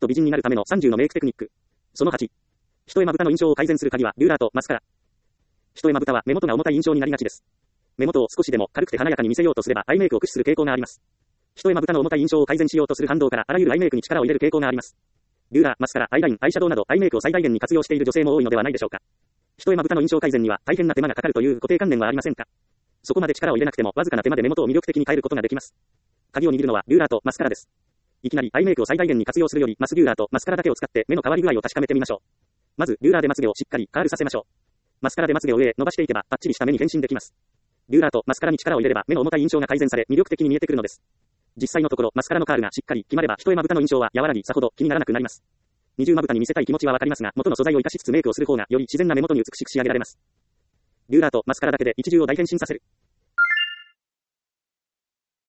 と美人になるための30のメイクテクニック。その8。一重まぶたの印象を改善する鍵は、ルーラーとマスカラ。一重まぶたは目元が重たい印象になりがちです。目元を少しでも軽くて華やかに見せようとすれば、アイメイクを駆使する傾向があります。一重まぶたの重たい印象を改善しようとする反動から、あらゆるアイメイクに力を入れる傾向があります。ルーラー、マスカラ、アイライン、アイシャドウなど、アイメイクを最大限に活用している女性も多いのではないでしょうか。一重まぶたの印象改善には、大変な手間がかかるという固定観念はありませんか。そこまで力を入れなくても、わずかな手間で目元を魅力的に変えることができます。鍵を握るのは、ルーラーとマスカラです。いきなりアイメイクを最大限に活用するより、マスルーラーとマスカラだけを使って目の変わり具合を確かめてみましょう。まず、ルーラーでまつげをしっかりカールさせましょう。マスカラでまつげを上へ伸ばしていけば、パッチリした目に変身できます。ルーラーとマスカラに力を入れれば、目の重たい印象が改善され、魅力的に見えてくるのです。実際のところ、マスカラのカールがしっかり決まれば、一重まぶたの印象は和らぎ、さほど気にならなくなります。二重まぶたに見せたい気持ちはわかりますが、元の素材を生かしつつメイクをする方が、より自然な目元に美しく仕上げられます。ルーラーとマスカラだけで一重を大変身させる。